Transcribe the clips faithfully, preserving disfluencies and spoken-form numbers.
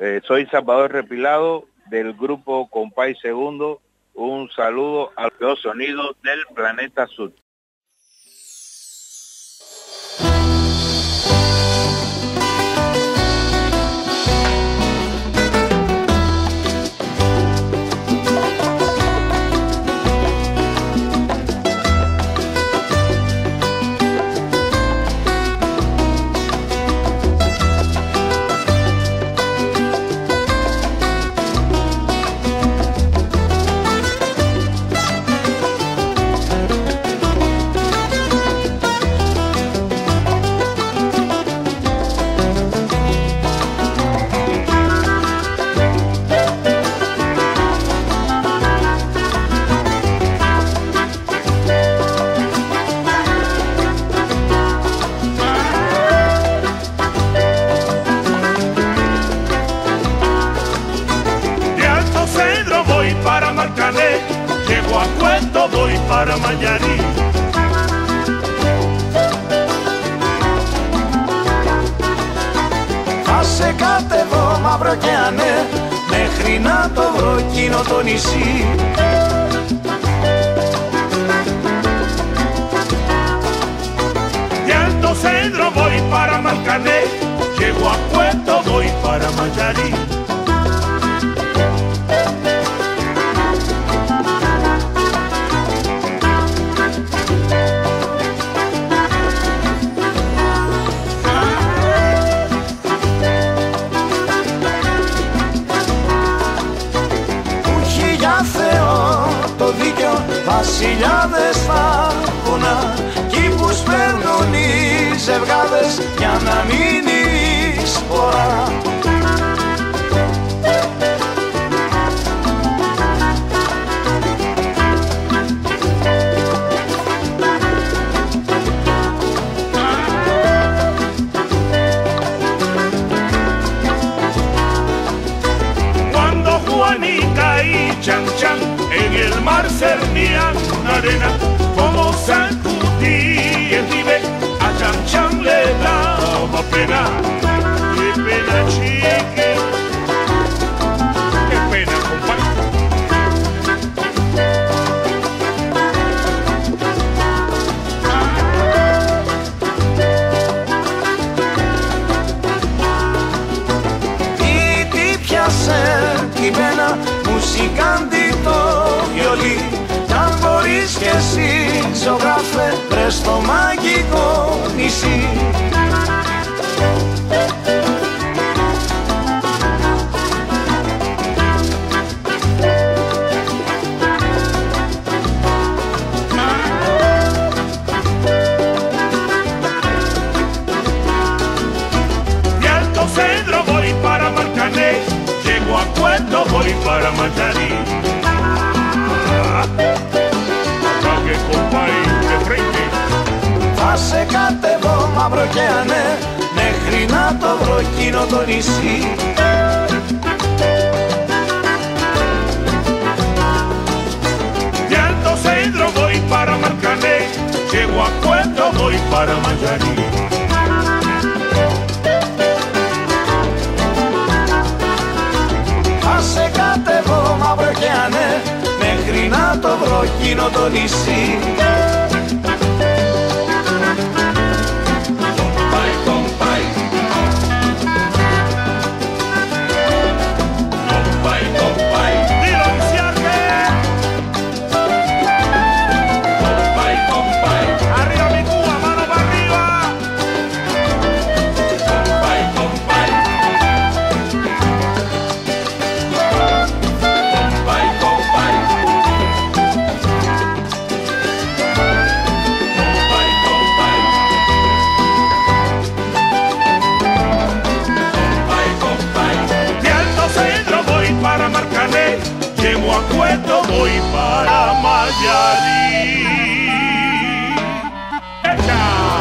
Eh, soy Salvador Repilado del grupo Compay Segundo. Un saludo a los sonidos del planeta Sur. Para Mayarí. Θα σε κατεβώ μαύρο και ανέ μέχρι να το βρω εκείνο το νησί. De Alto Cedro voy para Marcané, llego a Puerto, voy para Mayarí. Βασιλιάδες στα βουνά, κι που σπέρνουν οι ζευγάδες για να μείνει η σπορά. Cuando Juanica y Chan Chan en el mar cernían una arena, como sacudía el nivel, a Chan Chan le daba pena. Qué pena, chique, qué pena, compadre. Τι τι πιάσε την πένα, μουσικάντη το βιολί. Κι αν μπορείς κι εσύ ζωγράφε, βρες το μαγικό νησί. De Alto Cedro voy para Marcané, llego a Puerto, voy para Mayarí. Ataque, compay, de frente. Θα σε κατεβώ μαύρο και ανέ μέχρι να το βρω εκείνο το νησί. De Alto Cedro voy para Marcané, llego a Puerto, voy para Mayarí. Θα σε κατεβώ μαύρο και ανέ μέχρι να το βρω εκείνο το νησί. Puerto voy para Mayarí. ¡Echa!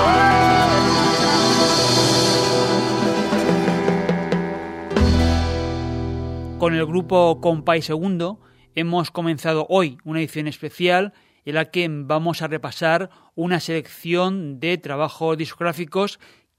Con el grupo Compay Segundo hemos comenzado hoy una edición especial en la que vamos a repasar una selección de trabajos discográficos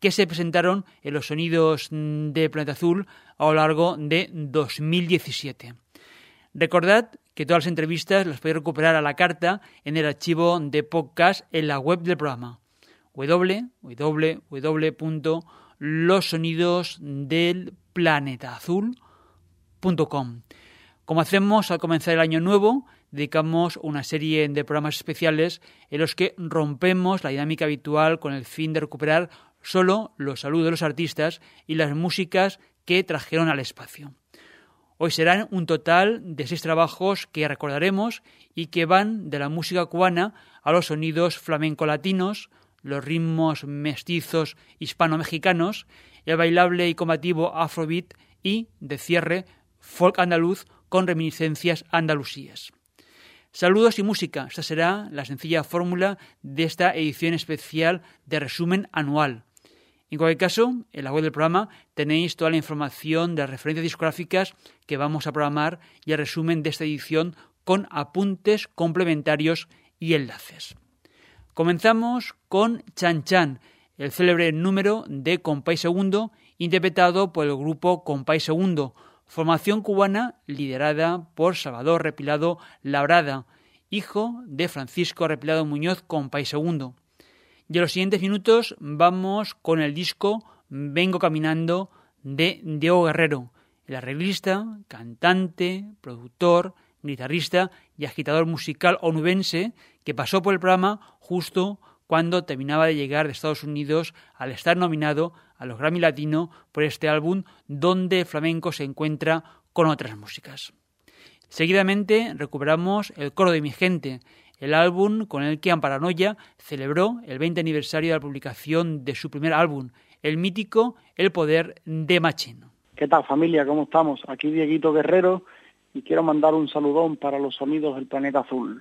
que se presentaron en los Sonidos de Planeta Azul a lo largo de dos mil diecisiete. Recordad que todas las entrevistas las podéis recuperar a la carta en el archivo de podcast en la web del programa doble u doble u doble u punto los sonidos del planeta azul punto com. Como hacemos al comenzar el año nuevo, dedicamos una serie de programas especiales en los que rompemos la dinámica habitual con el fin de recuperar solo los saludos de los artistas y las músicas que trajeron al espacio. Hoy serán un total de seis trabajos que recordaremos y que van de la música cubana a los sonidos flamenco-latinos, los ritmos mestizos hispano-mexicanos, el bailable y combativo afrobeat y, de cierre, folk andaluz con reminiscencias andalusíes. Saludos y música, esta será la sencilla fórmula de esta edición especial de resumen anual. En cualquier caso, en la web del programa tenéis toda la información de las referencias discográficas que vamos a programar y el resumen de esta edición con apuntes complementarios y enlaces. Comenzamos con Chan Chan, el célebre número de Compay Segundo, interpretado por el grupo Compay Segundo, formación cubana liderada por Salvador Repilado Labrada, hijo de Francisco Repilado Muñoz Compay Segundo. Y en los siguientes minutos vamos con el disco Vengo Caminando de Diego Guerrero, el arreglista, cantante, productor, guitarrista y agitador musical onubense que pasó por el programa justo cuando terminaba de llegar de Estados Unidos al estar nominado a los Grammy Latino por este álbum donde el flamenco se encuentra con otras músicas. Seguidamente recuperamos El Coro de mi Gente, el álbum con el que Amparanoia celebró el veinte aniversario de la publicación de su primer álbum, el mítico El Poder de Machín. ¿Qué tal, familia? ¿Cómo estamos? Aquí Dieguito Guerrero y quiero mandar un saludón para los sonidos del planeta azul.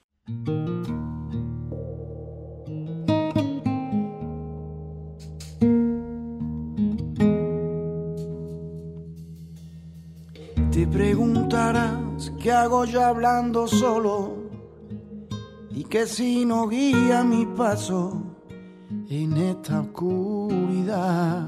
Te preguntarás qué hago yo hablando solo y que si no guía mi paso en esta oscuridad.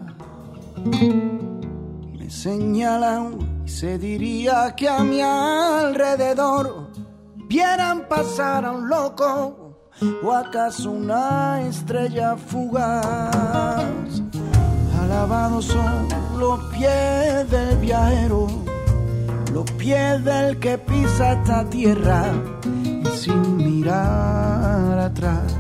Me señalan y se diría que a mi alrededor vieran pasar a un loco o acaso una estrella fugaz. Alabados son los pies del viajero, los pies del que pisa esta tierra y sin mirar atrás.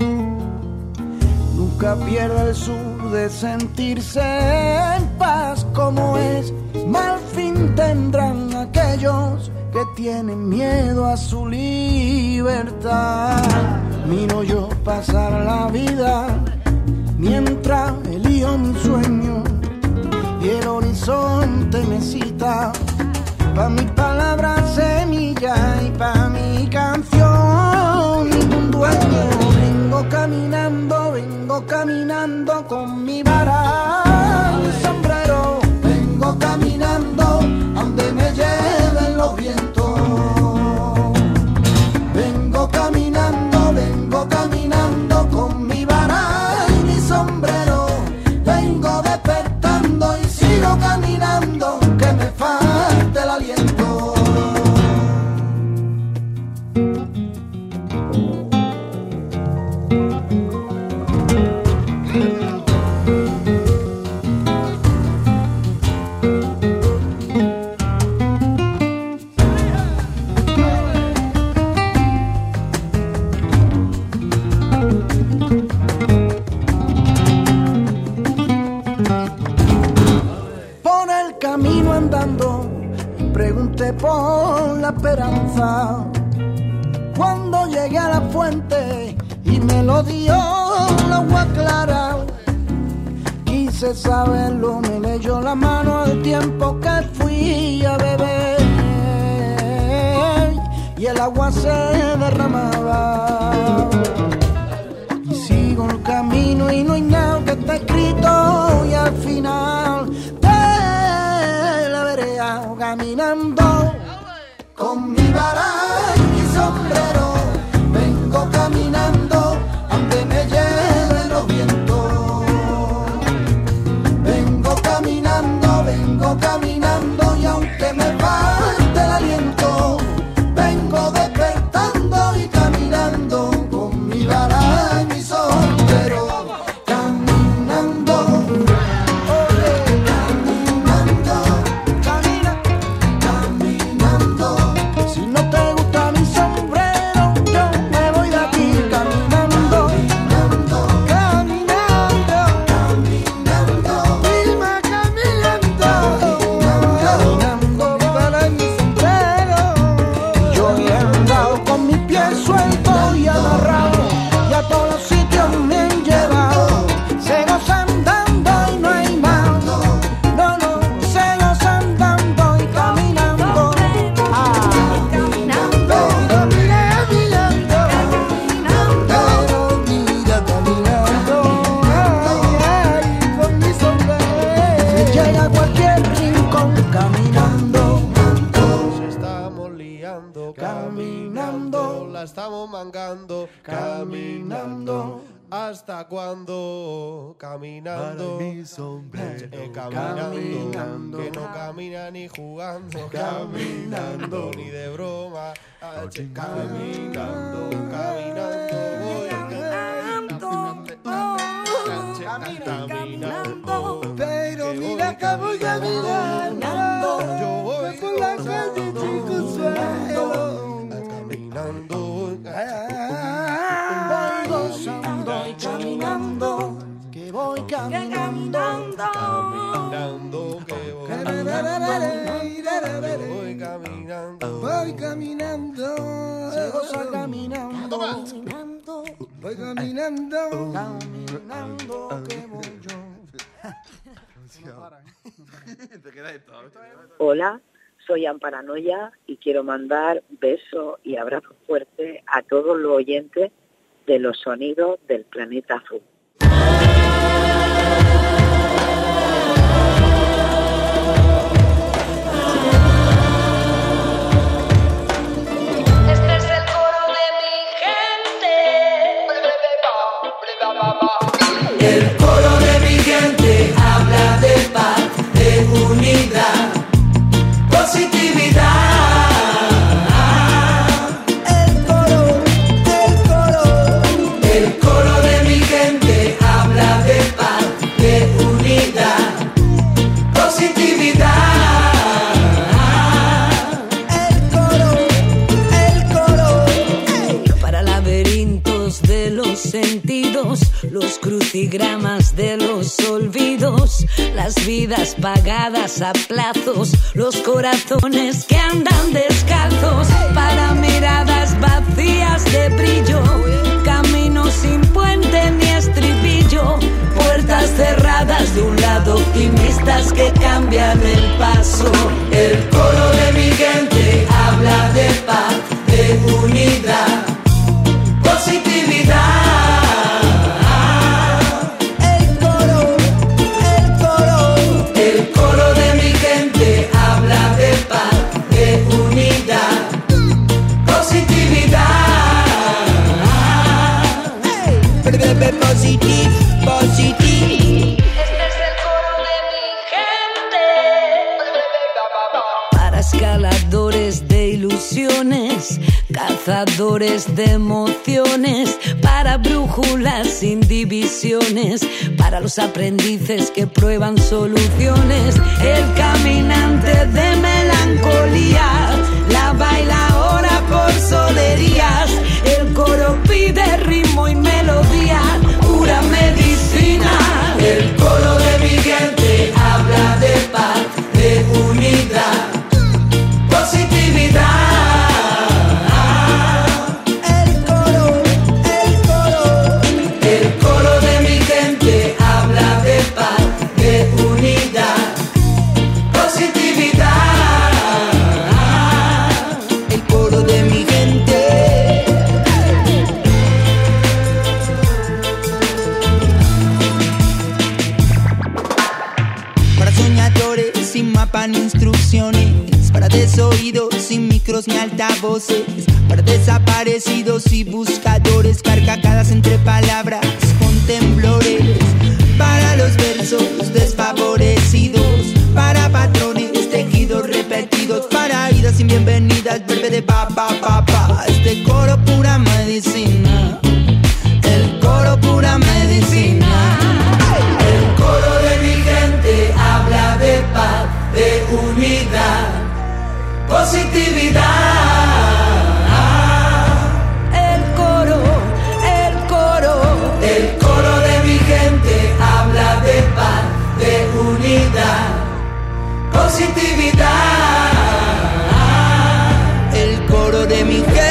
Nunca pierde el sur de sentirse en paz como es. Mal fin tendrán aquellos que tienen miedo a su libertad. Miro yo pasar la vida mientras elijo mi sueño y el horizonte me cita pa' mi palabra semilla y pa' mi canción ningún dueño. Vengo caminando, vengo caminando con mi vara y sombrero. Vengo caminando a donde me lleven los vientos. Vengo caminando, vengo caminando con mi vara y mi sombrero. Vengo despertando y sigo caminando, que me falta el aliento. Pregunté por la esperanza cuando llegué a la fuente y me lo dio la agua clara. Quise saberlo, me leyó la mano al tiempo que fui a beber y el agua se derramaba. Y sigo el camino y no hay nada que está escrito y al final caminando con mi vara y mi sombrero. Vengo caminando donde me lleven los vientos. caminando, Nos estamos liando, caminando, la estamos mangando, caminando. ¿Hasta cuándo? Caminando, Para mi sombrero, eh, caminando, caminando. que no camina ni jugando, Caminando. ni de broma, ah, che, caminando, caminando, voy caminando, Pero que mira voy que voy caminando, yo voy por la calle chico suelo, caminando. voy gozando y caminando, que voy caminando, Caminando, que voy, voy caminando. voy caminando, se goza caminando, voy caminando, caminando, que voy yo. Hola, soy Amparanoia y quiero mandar beso y abrazo fuerte a todos los oyentes de los sonidos del planeta azul. Este es el coro de mi gente. El coro de mi gente habla de paz, de unidad, positividad. El coro, el coro, el coro de mi gente habla de paz, de unidad, positividad. El coro, el coro. Para laberintos de los sentidos, los crucigramas de los olvidos, las vidas pagadas a plazos, los corazones que andan descalzos, para miradas vacías de brillo, caminos sin puente ni estribillo, puertas cerradas de un lado, optimistas que cambian el paso. El coro de mi gente habla de paz, de unidad, positividad. El coro, el coro, el coro de mi gente habla de paz, de unidad, positividad. Positive, positive. Este es el coro de mi gente. Para escaladores de ilusiones, cazadores de emociones, para brújulas sin divisiones, para los aprendices que prueban soluciones, el caminante de melancolía, la baila ahora por solerías, el coro pide ritmo y melodía, pura medicina. El coro de mi gente habla de paz, de unidad, positividad. El coro, el coro, el coro de mi gente habla de paz, de unidad, positividad. El coro de mi gente. Para soñadores sin mapa ni instrucciones, para desoídos sin micros ni altavoces, para desaparecidos y buscadores, carcajadas entre palabras con temblores, para los versos desfavorecidos, para patrones tejidos repetidos, para idas sin bienvenidas, vuelve de pa pa pa pa. Este coro pura medicina, el coro pura medicina. El coro de mi gente habla de paz, de unidad, positividad. El coro, el coro, El coro de mi gente habla de paz, de unidad, positividad. El coro de mi gente.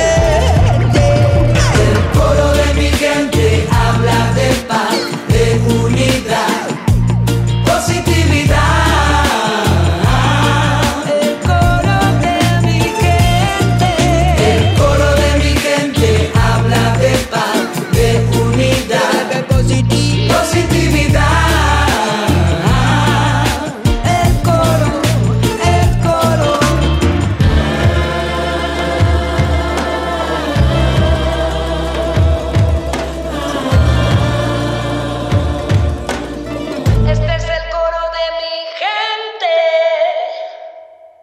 El coro de mi gente habla de paz, de unidad, positividad. el coro de mi gente. El coro de mi gente habla de paz, de unidad, positividad. El coro, el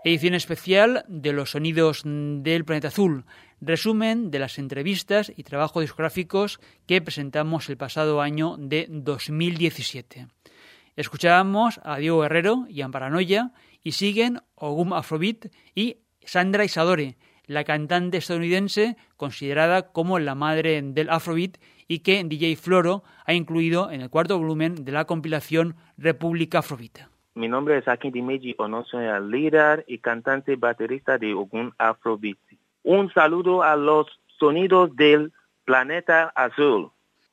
Edición especial de los sonidos del Planeta Azul. Resumen de las entrevistas y trabajos discográficos que presentamos el pasado año de dos mil diecisiete. Escuchábamos a Diego Guerrero y Amparanoia y siguen Ogum Afrobeat y Sandra Isadore, la cantante estadounidense considerada como la madre del Afrobeat y que D J Floro ha incluido en el cuarto volumen de la compilación República Afrobeat. Mi nombre es Akin Dimeji Ono, soy el líder y cantante baterista de Ogum Afrobeat. Un saludo a los sonidos del Planeta Azul.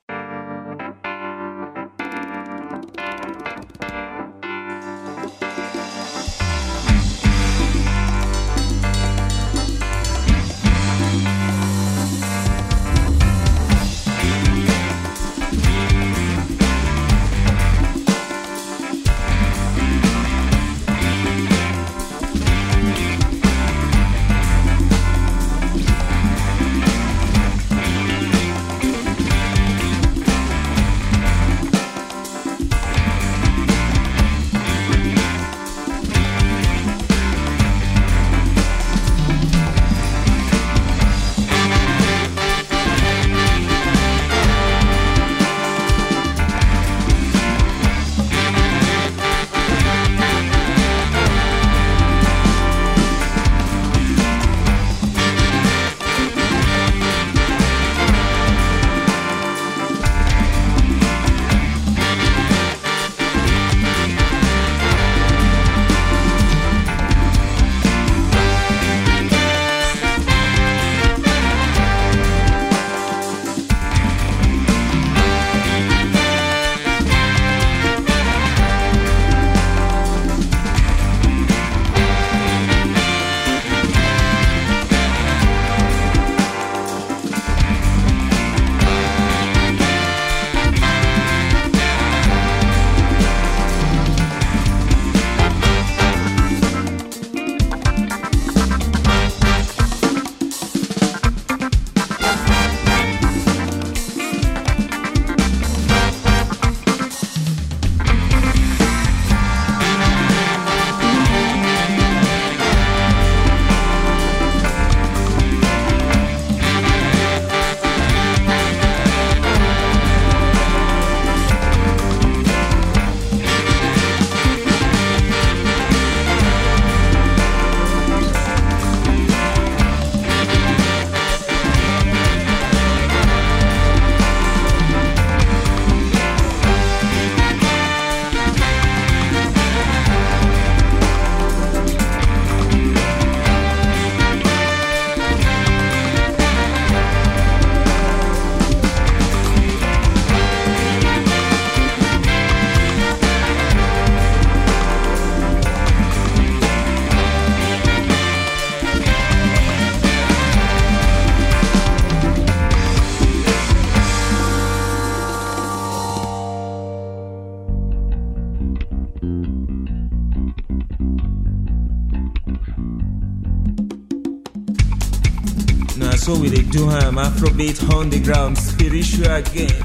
So we they do ham Afrobeat on the ground, spiritual again.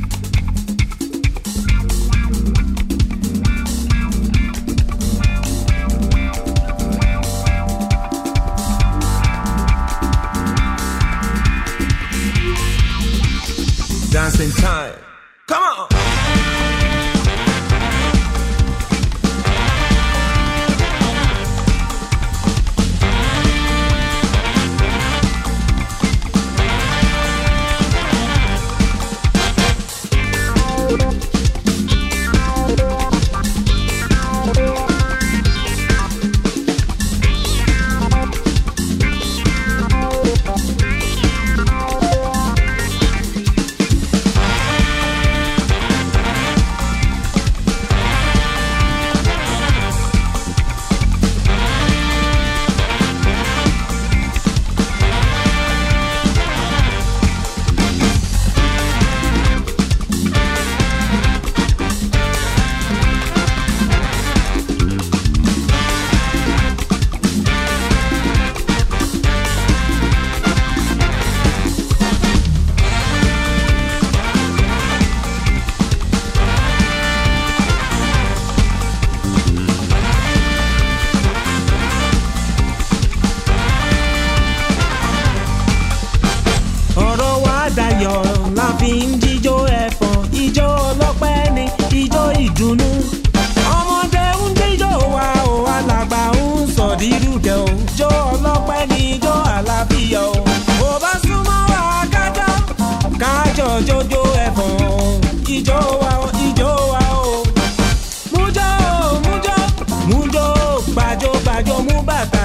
Dancing time, come on.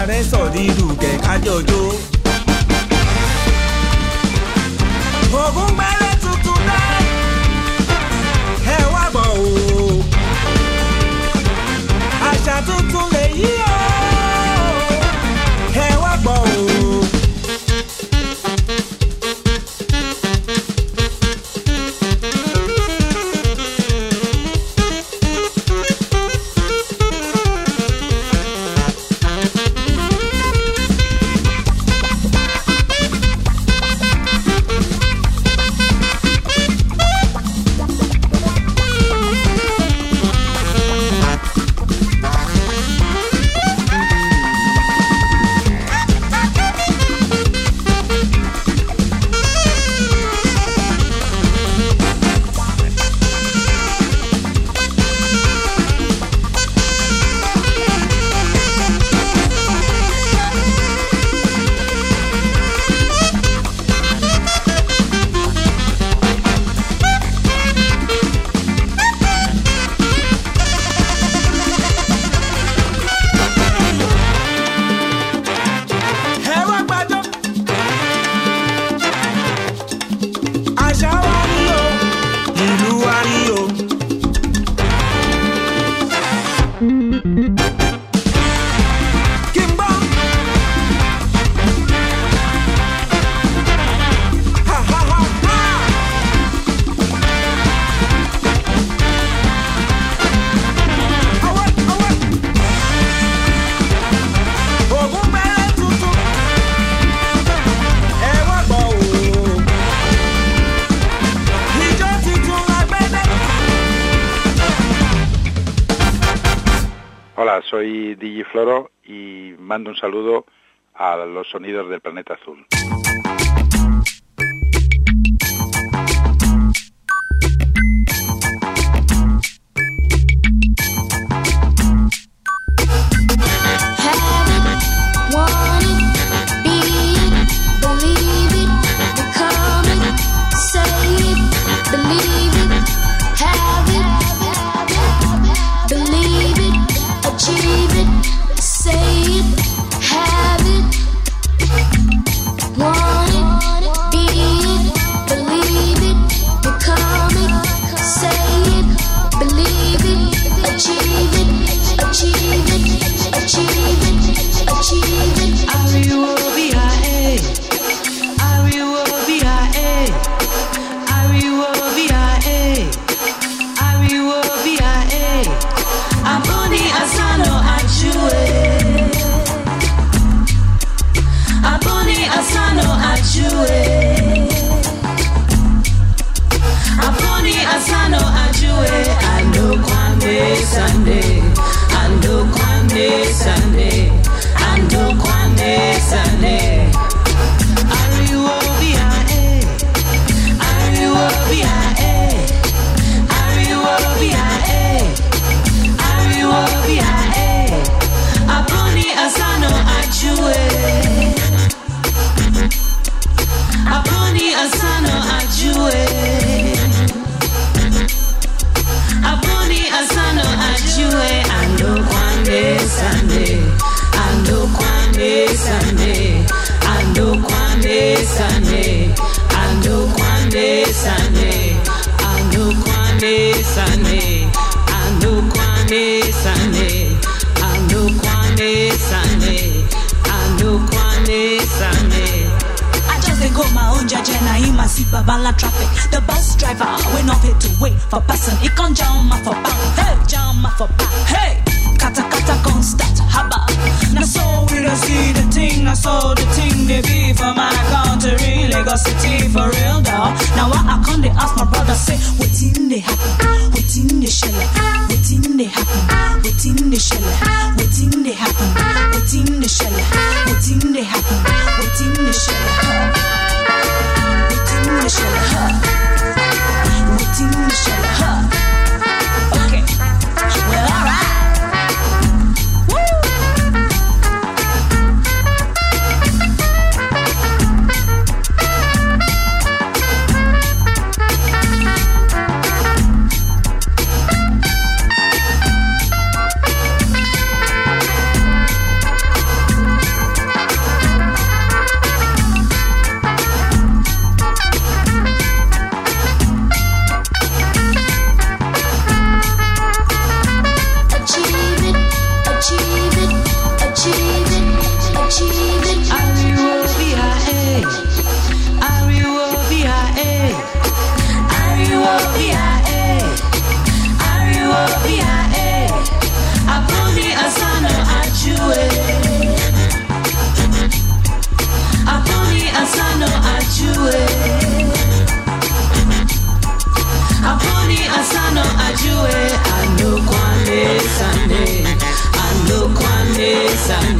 rẹ̀ sọ̀dí dùkẹ́ kájọjó. Ògún gbẹ́rẹ́ tuntun dá ẹ wá gbọ́ o. Àṣà tuntun lè yí o ẹ wá gbọ́ o. Soy Digifloro y mando un saludo a los sonidos del planeta azul. Babala traffic, the bus driver we not fit to wait for person. He can't jump off a back, hey, jump off a back, hey. Kata kata can't start, haba. Now so we don't see the thing, I saw the thing they be for my country, Lagos City for real dog. Now what I can't they ask my brother say, what in they happen, what in they shell, what in they happen, what in they shell, what in they happen, what in they shell, what in they happen, what in they shell. Okay, well, alright.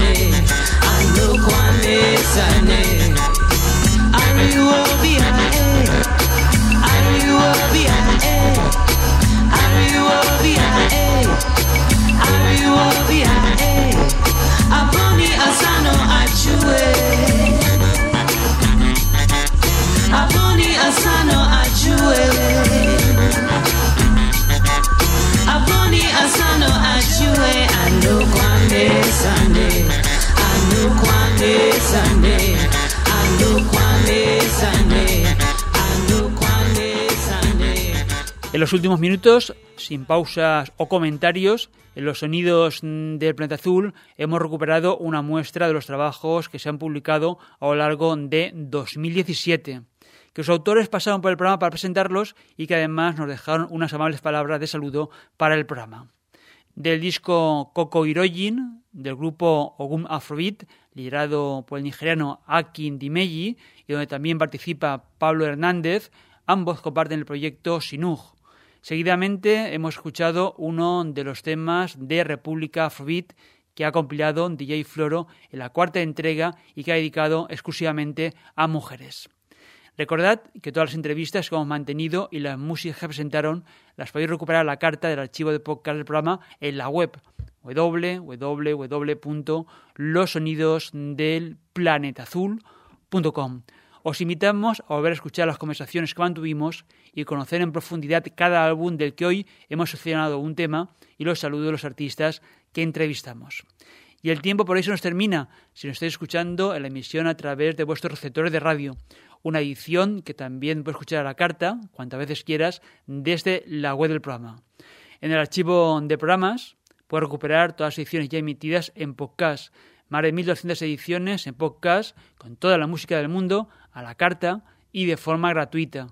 Sunday, ando Kwame Sunday. Are you will be a Are you will be a Are you will be a Are you will be a Aboni asano achue Aboni asano achue Aboni asano achue Ando Kwame Sunday Ando Kwame Sunday Ando Kwame Sunday Ando Kwame Sunday. En los últimos minutos, sin pausas o comentarios, en los sonidos del Planeta Azul hemos recuperado una muestra de los trabajos que se han publicado a lo largo de dos mil diecisiete, que sus autores pasaron por el programa para presentarlos y que además nos dejaron unas amables palabras de saludo para el programa. Del disco Koko Hirojin, del grupo Ogun Afrobeat, liderado por el nigeriano Akin Dimeji, y donde también participa Pablo Hernández, ambos comparten el proyecto Sinug. Seguidamente hemos escuchado uno de los temas de República Afrobeat que ha compilado D J Floro en la cuarta entrega y que ha dedicado exclusivamente a mujeres. Recordad que todas las entrevistas que hemos mantenido y las músicas que presentaron las podéis recuperar a la carta del archivo de podcast del programa en la web doble u doble u doble u punto los sonidos del planeta azul punto com. Os invitamos a volver a escuchar las conversaciones que mantuvimos y conocer en profundidad cada álbum del que hoy hemos seleccionado un tema y los saludos de los artistas que entrevistamos. Y el tiempo por eso nos termina, si nos estáis escuchando en la emisión a través de vuestros receptores de radio. Una edición que también puedes escuchar a la carta, cuantas veces quieras, desde la web del programa. En el archivo de programas puedes recuperar todas las ediciones ya emitidas en podcast. Más de mil doscientas ediciones en podcast, con toda la música del mundo, a la carta y de forma gratuita.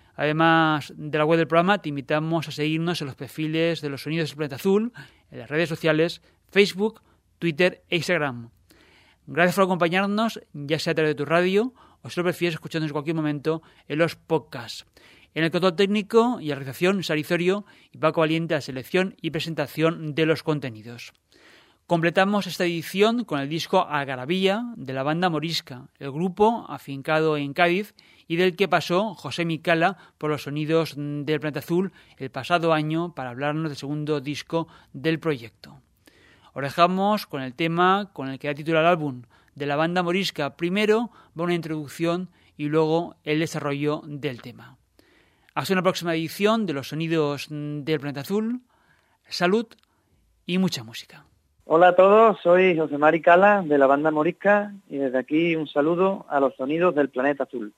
Además de la web del programa, te invitamos a seguirnos en los perfiles de los sonidos del Planeta Azul, en las redes sociales, Facebook, Twitter e Instagram. Gracias por acompañarnos, ya sea a través de tu radio o si lo prefieres escuchándonos en cualquier momento en los podcasts. En el control técnico y la realización, Sara Izorio y Paco Valiente, la selección y presentación de los contenidos. Completamos esta edición con el disco Algarabía de la banda Morisca, el grupo afincado en Cádiz y del que pasó José Micala por los sonidos del Planeta Azul el pasado año para hablarnos del segundo disco del proyecto. Os dejamos con el tema con el que da título al álbum de la banda Morisca. Primero va una introducción y luego el desarrollo del tema. Hasta una próxima edición de los sonidos del Planeta Azul. Salud y mucha música. Hola a todos, soy José Mari Cala de la banda Morisca y desde aquí un saludo a los sonidos del Planeta Azul.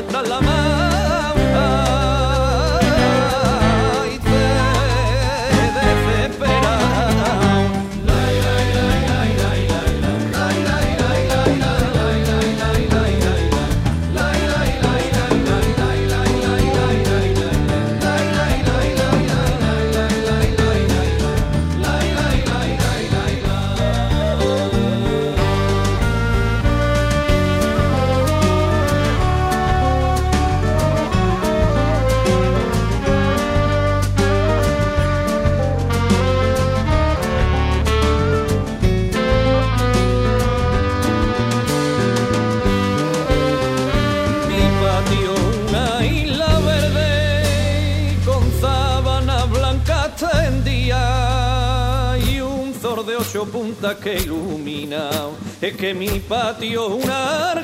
mientras la mauta y te desespera. Punta que ilumina, es que mi patio es una